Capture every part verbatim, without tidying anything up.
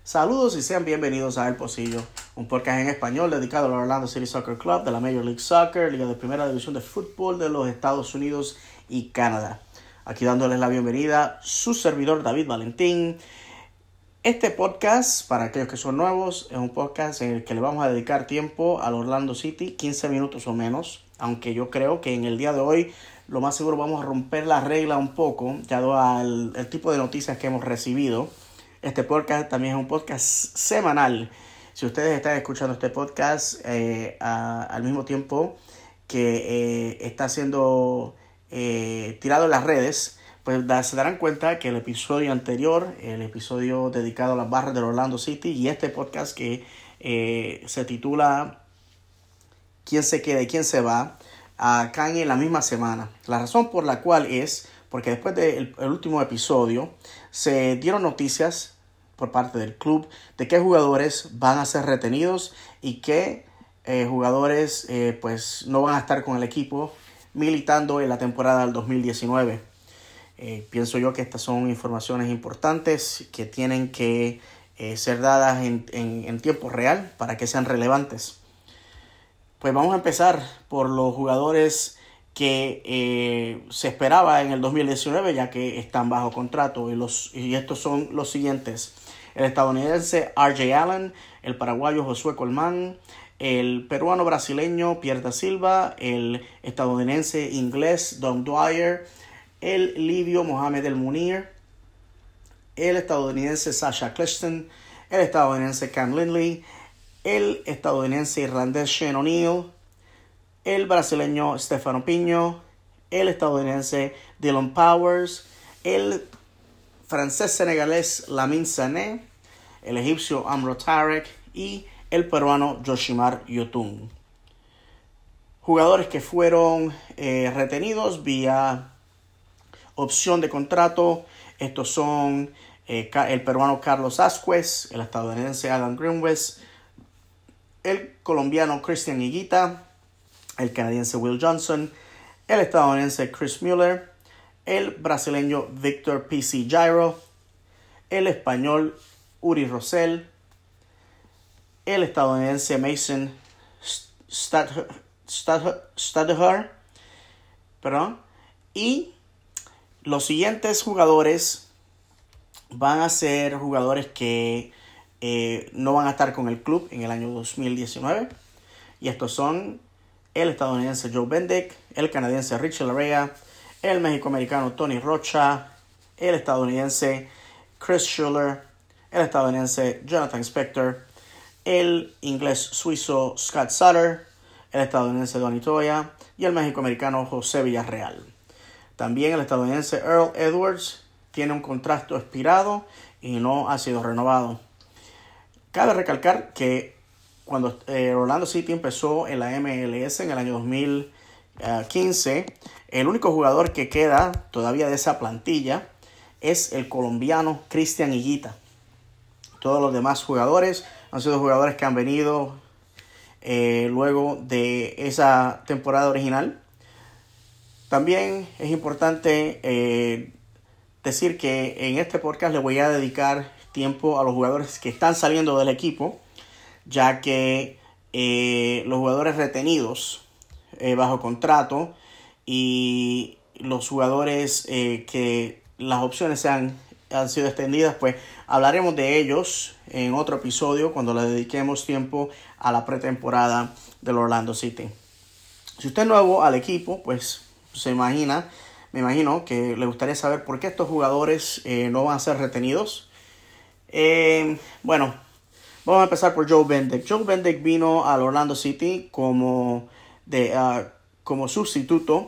Saludos y sean bienvenidos a El Pocillo, un podcast en español dedicado al Orlando City Soccer Club de la Major League Soccer, Liga de Primera División de Fútbol de los Estados Unidos y Canadá. Aquí dándoles la bienvenida, su servidor David Valentín. Este podcast, para aquellos que son nuevos, es un podcast en el que le vamos a dedicar tiempo al Orlando City, quince minutos o menos, aunque yo creo que en el día de hoy lo más seguro vamos a romper la regla un poco, dado al el tipo de noticias que hemos recibido. Este podcast también es un podcast semanal. Si ustedes están escuchando este podcast eh, a, al mismo tiempo que eh, está siendo eh, tirado en las redes, pues da, se darán cuenta que el episodio anterior, el episodio dedicado a las barras del Orlando City, y este podcast que eh, se titula ¿Quién se queda y quién se va?, uh, caen en la misma semana. La razón por la cual es porque después del el último episodio se dieron noticias por parte del club de qué jugadores van a ser retenidos y qué eh, jugadores eh, pues no van a estar con el equipo militando en la temporada del dos mil diecinueve. Eh, pienso yo que estas son informaciones importantes que tienen que eh, ser dadas en, en, en tiempo real para que sean relevantes. Pues vamos a empezar por los jugadores que eh, se esperaba en el dos mil diecinueve, ya que están bajo contrato, y, los, y estos son los siguientes: el estadounidense R J Allen, el paraguayo Josué Colmán, el peruano brasileño Pierre da Silva, el estadounidense inglés Dom Dwyer, el libio Mohamed El Munir, el estadounidense Sasha Clifton, el estadounidense Cam Lindley, el estadounidense irlandés Shane O'Neill, el brasileño Stefano Piño, el estadounidense Dylan Powers, el francés senegalés Lamine Sané, el egipcio Amro Tarek y el peruano Yoshimar Yotun. Jugadores que fueron eh, retenidos vía opción de contrato. Estos son eh, el peruano Carlos Asquez, el estadounidense Adam Greenwest, el colombiano Christian Higuita, el canadiense Will Johnson, el estadounidense Chris Mueller, el brasileño Victor P C Gyro, el español Uri Rosell, el estadounidense Mason Stadler, perdón, y los siguientes jugadores van a ser jugadores que eh, no van a estar con el club en el año dos mil diecinueve, y estos son el estadounidense Joe Bendick, el canadiense Richie Laryea, el mexicoamericano Tony Rocha, el estadounidense Chris Schuller, el estadounidense Jonathan Spector, el inglés suizo Scott Sutter, el estadounidense Donny Toya y el mexicoamericano José Villarreal. También el estadounidense Earl Edwards tiene un contrato expirado y no ha sido renovado. Cabe recalcar que cuando eh, Orlando City empezó en la M L S en el año dos mil quince, el único jugador que queda todavía de esa plantilla es el colombiano Christian Higuita. Todos los demás jugadores han sido jugadores que han venido eh, luego de esa temporada original. También es importante eh, decir que en este podcast le voy a dedicar tiempo a los jugadores que están saliendo del equipo, ya que eh, los jugadores retenidos eh, bajo contrato y los jugadores eh, que las opciones se han, han sido extendidas, pues hablaremos de ellos en otro episodio cuando le dediquemos tiempo a la pretemporada del Orlando City. Si usted es nuevo al equipo, pues se imagina, me imagino que le gustaría saber por qué estos jugadores eh, no van a ser retenidos. Eh, bueno, vamos a empezar por Joe Bendick. Joe Bendick vino al Orlando City como, de, uh, como sustituto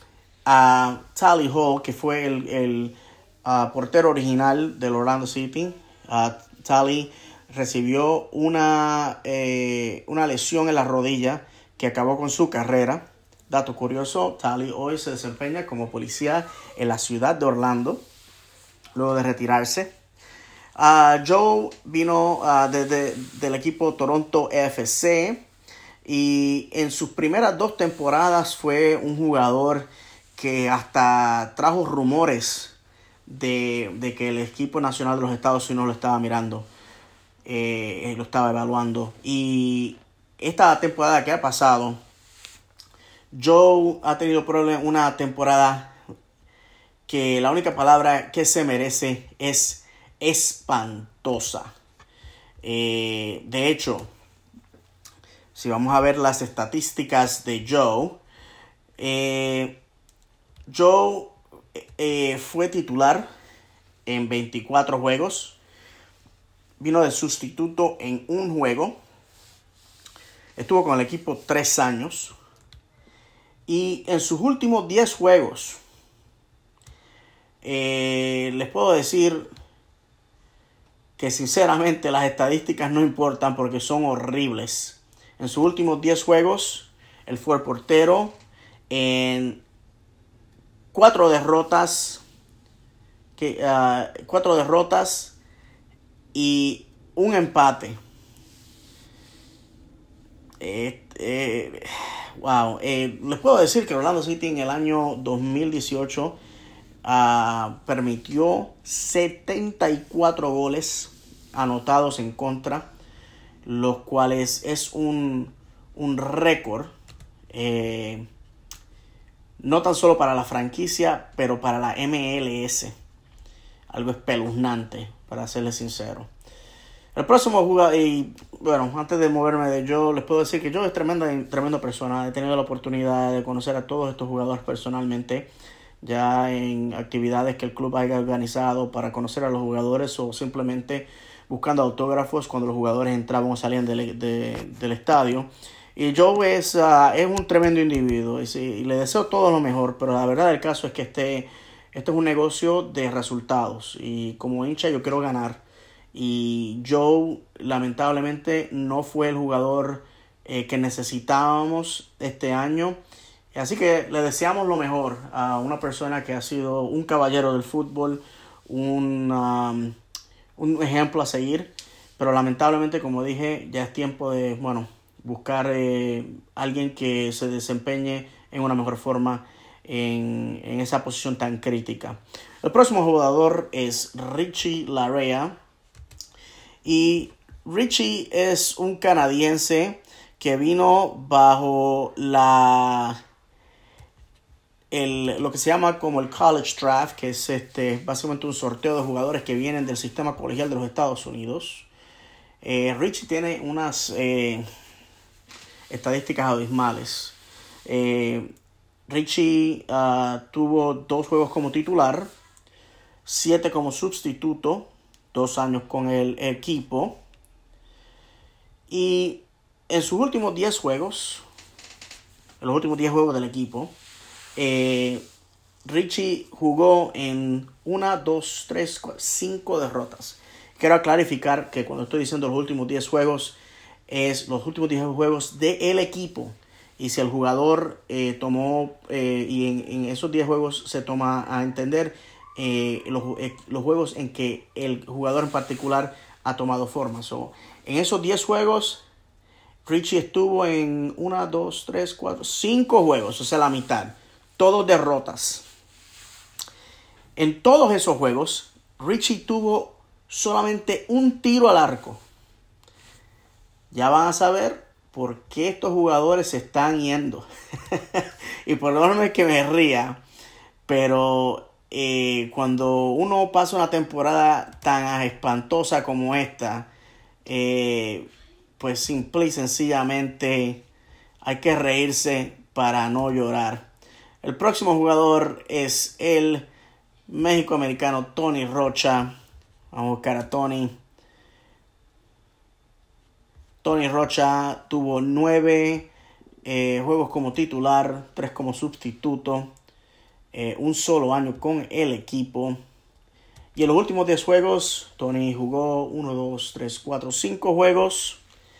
a Tally Hall, que fue el, el uh, portero original del Orlando City. Uh, Tally recibió una, eh, una lesión en la rodilla que acabó con su carrera. Dato curioso, Tally hoy se desempeña como policía en la ciudad de Orlando, luego de retirarse. Uh, Joe vino uh, de, de, del equipo Toronto F C y en sus primeras dos temporadas fue un jugador que hasta trajo rumores de, de que el equipo nacional de los Estados Unidos lo estaba mirando. eh, lo estaba evaluando. Y esta temporada que ha pasado, Joe ha tenido problem- una temporada que la única palabra que se merece es espantosa. Eh, de hecho, si vamos a ver las estadísticas de Joe, eh, Joe eh, fue titular en veinticuatro juegos, vino de sustituto en un juego, estuvo con el equipo tres años y en sus últimos diez juegos, eh, les puedo decir que sinceramente las estadísticas no importan porque son horribles. En sus últimos diez juegos, él fue el portero en cuatro derrotas, que, uh, cuatro derrotas y un empate. Eh, eh, wow. Eh, les puedo decir que Orlando City en el año dos mil dieciocho uh, permitió setenta y cuatro goles anotados en contra, los cuales es un, un récord, eh, no tan solo para la franquicia, pero para la M L S. Algo espeluznante, para serles sincero. El próximo jugador, y bueno, antes de moverme de Joe, les puedo decir que Joe es tremenda, tremenda persona. He tenido la oportunidad de conocer a todos estos jugadores personalmente, ya en actividades que el club haya organizado para conocer a los jugadores o simplemente buscando autógrafos cuando los jugadores entraban o salían del, de, del estadio. Y Joe es, uh, es un tremendo individuo y, sí, y le deseo todo lo mejor, pero la verdad del caso es que este, este es un negocio de resultados y como hincha yo quiero ganar. Y Joe lamentablemente no fue el jugador eh, que necesitábamos este año. Así que le deseamos lo mejor a una persona que ha sido un caballero del fútbol, un, um, un ejemplo a seguir. Pero lamentablemente, como dije, ya es tiempo de bueno, buscar eh, alguien que se desempeñe en una mejor forma en, en esa posición tan crítica. El próximo jugador es Richie Laryea. Y Richie es un canadiense que vino bajo la el, lo que se llama como el college draft, que es este básicamente un sorteo de jugadores que vienen del sistema colegial de los Estados Unidos. Eh, Richie tiene unas eh, estadísticas abismales. Eh, Richie uh, tuvo dos juegos como titular, siete como sustituto, dos años con el equipo. Y en sus últimos diez juegos, en los últimos diez juegos del equipo, eh, Richie jugó en una, dos, tres, cuatro, cinco derrotas. Quiero clarificar que cuando estoy diciendo los últimos diez juegos, es los últimos diez juegos del equipo. Y si el jugador eh, tomó, eh, y en, en esos diez juegos se toma a entender Eh, los, eh, los juegos en que el jugador en particular ha tomado forma. So, en esos diez juegos, Richie estuvo en una, dos, tres, cuatro, cinco juegos, o sea, la mitad. Todos derrotas. En todos esos juegos, Richie tuvo solamente un tiro al arco. Ya van a saber por qué estos jugadores se están yendo. Y por lo menos es que me ría, pero Eh, cuando uno pasa una temporada tan espantosa como esta, eh, pues simple y sencillamente hay que reírse para no llorar. El próximo jugador es el México-americano Tony Rocha. Vamos a buscar a Tony. Tony Rocha tuvo nueve eh, juegos como titular, tres como sustituto. Eh, un solo año con el equipo. Y en los últimos diez juegos, Tony jugó uno, dos, tres, cuatro, cinco juegos.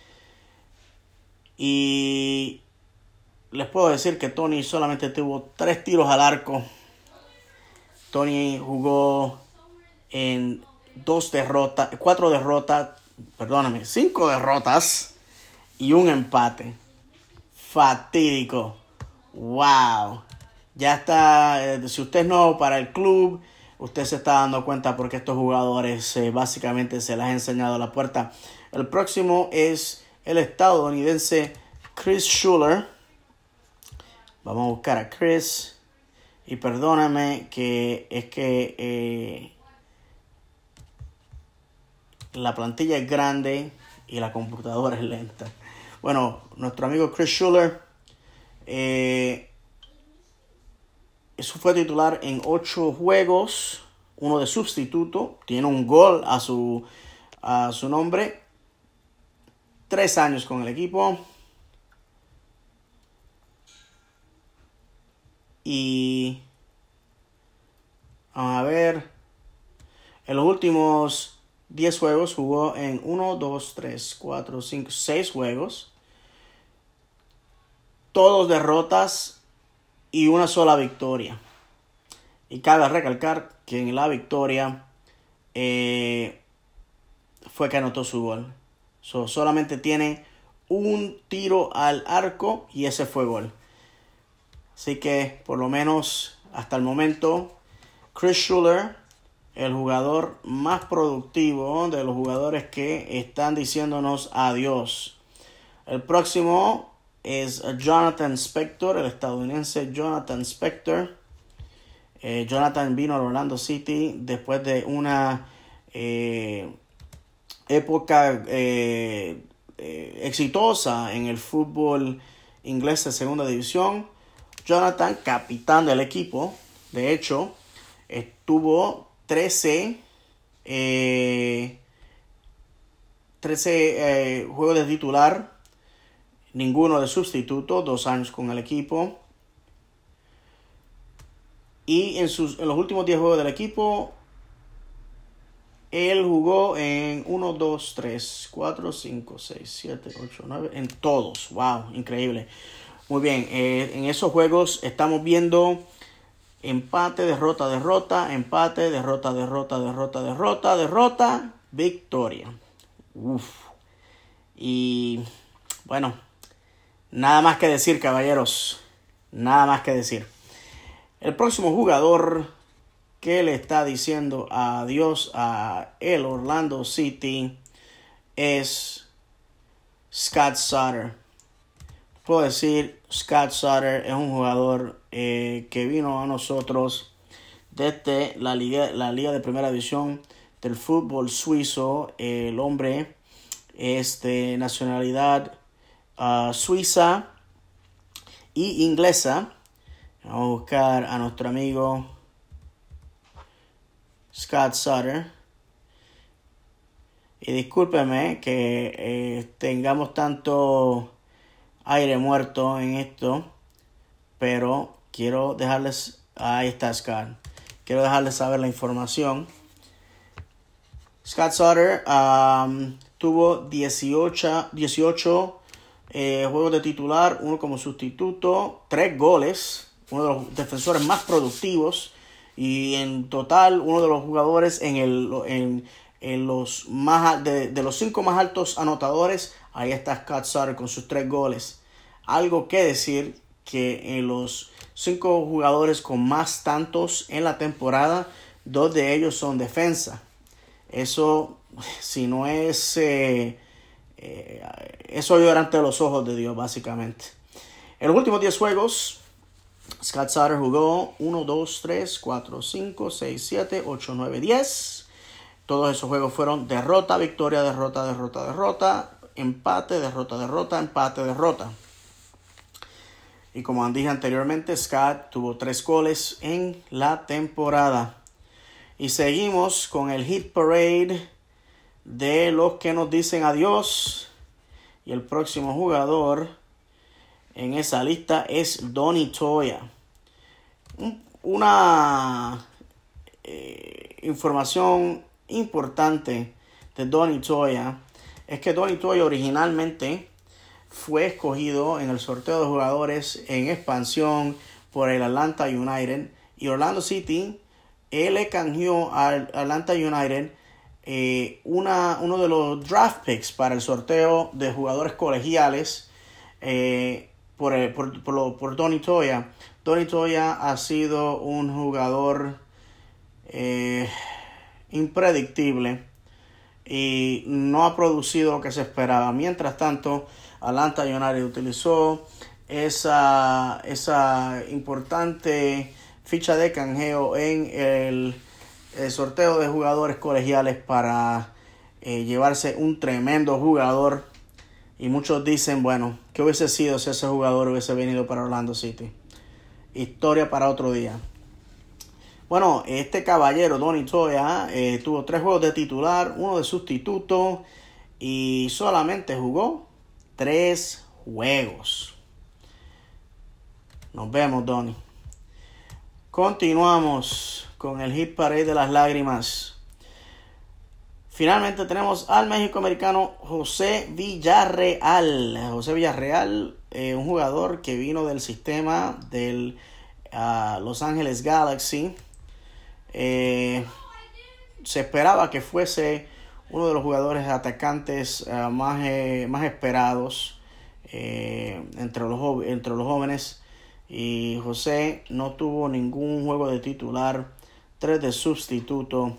Y les puedo decir que Tony solamente tuvo tres tiros al arco. Tony jugó en dos derrotas, cuatro derrotas, perdóname, cinco derrotas y un empate. Fatídico. Wow. Ya está, eh, si usted es nuevo para el club, usted se está dando cuenta porque estos jugadores eh, básicamente se les ha enseñado la puerta. El próximo es el estadounidense Chris Schuler. Vamos a buscar a Chris. Y perdóname que es que eh, la plantilla es grande y la computadora es lenta. Bueno, nuestro amigo Chris Schuler eh, eso fue titular en ocho juegos, uno de sustituto, tiene un gol a su, a su nombre, tres años con el equipo. Y vamos a ver, en los últimos diez juegos jugó en uno, dos, tres, cuatro, cinco, seis juegos. Todos derrotas y una sola victoria. Y cabe recalcar que en la victoria eh, fue que anotó su gol. So, solamente tiene un tiro al arco y ese fue gol. Así que por lo menos hasta el momento Chris Schuler, el jugador más productivo de los jugadores que están diciéndonos adiós. El próximo es Jonathan Spector, el estadounidense Jonathan Spector. Eh, Jonathan vino a Orlando City después de una eh, época eh, eh, exitosa en el fútbol inglés de segunda división. Jonathan, capitán del equipo, de hecho, estuvo trece, eh, trece eh, juegos de titular, ninguno de sustituto, dos años con el equipo. Y en, sus, en los últimos diez juegos del equipo, él jugó en uno, dos, tres, cuatro, cinco, seis, siete, ocho, nueve, en todos. ¡Wow! Increíble. Muy bien, eh, en esos juegos estamos viendo empate, derrota, derrota, empate, derrota, derrota, derrota, derrota, derrota, victoria. Uf. Y bueno, nada más que decir, caballeros. Nada más que decir. El próximo jugador que le está diciendo adiós a el Orlando City es Scott Sutter. Puedo decir, Scott Sutter es un jugador eh, que vino a nosotros desde la liga, la liga de primera división del fútbol suizo. El hombre es de nacionalidad uh, suiza y inglesa. Vamos a buscar a nuestro amigo Scott Sutter. Y discúlpeme que eh, tengamos tanto aire muerto en esto, pero quiero dejarles, ahí está Scott, quiero dejarles saber la información. Scott Sutter um, tuvo dieciocho, dieciocho eh, juegos de titular, uno como sustituto, tres goles, uno de los defensores más productivos y en total uno de los jugadores en el en, en los más de, de los cinco más altos anotadores. Ahí está Scott Sutter con sus tres goles. Algo que decir que en los cinco jugadores con más tantos en la temporada, dos de ellos son defensa. Eso, si no es... Eh, eh, eso llora ante los ojos de Dios, básicamente. En los últimos diez juegos, Scott Sutter jugó uno, dos, tres, cuatro, cinco, seis, siete, ocho, nueve, diez. Todos esos juegos fueron derrota, victoria, derrota, derrota, derrota, empate, derrota, derrota, empate, derrota. Y como dije anteriormente, Scott tuvo tres goles en la temporada. Y seguimos con el hit parade de los que nos dicen adiós. Y el próximo jugador en esa lista es Donny Toia. Una eh, información importante de Donny Toia es que Donny Toia originalmente fue escogido en el sorteo de jugadores en expansión por el Atlanta United, y Orlando City él le canjeó al Atlanta United eh, una, uno de los draft picks para el sorteo de jugadores colegiales eh, por, el, por, por, lo, por Donny Toia. Donny Toia ha sido un jugador eh, impredictible y no ha producido lo que se esperaba. Mientras tanto, Atlanta United utilizó esa, esa importante ficha de canjeo en el, el sorteo de jugadores colegiales para eh, llevarse un tremendo jugador. Y muchos dicen, bueno, ¿qué hubiese sido si ese jugador hubiese venido para Orlando City? Historia para otro día. Bueno, este caballero, Donny Toya, eh, tuvo tres juegos de titular, uno de sustituto y solamente jugó tres juegos. Nos vemos, Donny. Continuamos con el hit parade de las lágrimas. Finalmente tenemos al mexicoamericano José Villarreal. José Villarreal, eh, un jugador que vino del sistema del uh, Los Ángeles Galaxy. Eh, se esperaba que fuese uno de los jugadores atacantes uh, más, eh, más esperados eh, entre, los, entre los jóvenes. Y José no tuvo ningún juego de titular, tres de sustituto.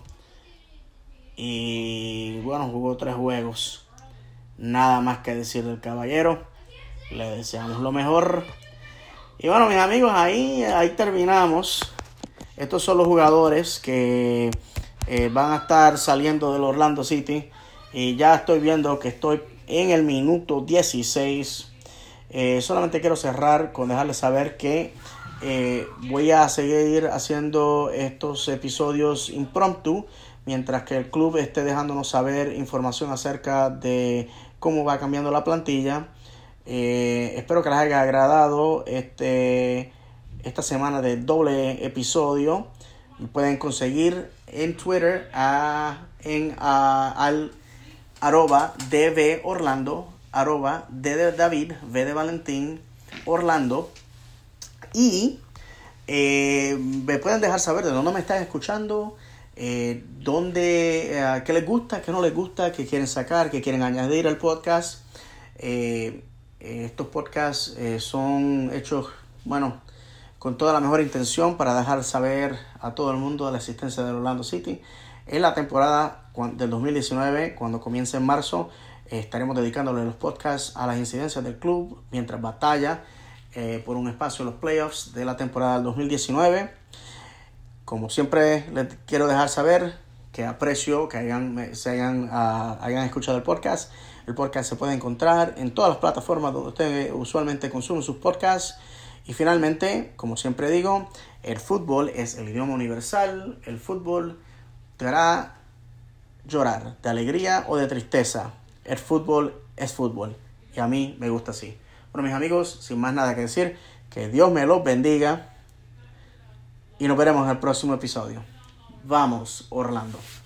Y bueno, jugó tres juegos. Nada más que decir del caballero. Le deseamos lo mejor. Y bueno, mis amigos, ahí, ahí terminamos. Estos son los jugadores que eh, van a estar saliendo del Orlando City. Y ya estoy viendo que estoy en el minuto dieciséis. Eh, solamente quiero cerrar con dejarles saber que eh, voy a seguir haciendo estos episodios impromptu mientras que el club esté dejándonos saber información acerca de cómo va cambiando la plantilla. Eh, espero que les haya agradado este, esta semana de doble episodio. Me pueden conseguir en Twitter a, en a, al arroba dv Orlando, arroba d de David, v de Valentín, Orlando. Y eh, me pueden dejar saber de dónde me están escuchando, Eh, donde, eh, qué les gusta, qué no les gusta, qué quieren sacar, qué quieren añadir al podcast. Eh, eh, estos podcasts eh, son hechos, bueno, con toda la mejor intención para dejar saber a todo el mundo de la existencia de Orlando City. En la temporada del dos mil diecinueve, cuando comience en marzo, eh, estaremos dedicándole los podcasts a las incidencias del club mientras batalla eh, por un espacio en los playoffs de la temporada del dos mil diecinueve. Como siempre, les quiero dejar saber que aprecio que hayan, se hayan, uh, hayan escuchado el podcast. El podcast se puede encontrar en todas las plataformas donde usted usualmente consume sus podcasts. Y finalmente, como siempre digo, el fútbol es el idioma universal. El fútbol te hará llorar de alegría o de tristeza. El fútbol es fútbol y a mí me gusta así. Bueno, mis amigos, sin más nada que decir, que Dios me los bendiga. Y nos veremos en el próximo episodio. Vamos, Orlando.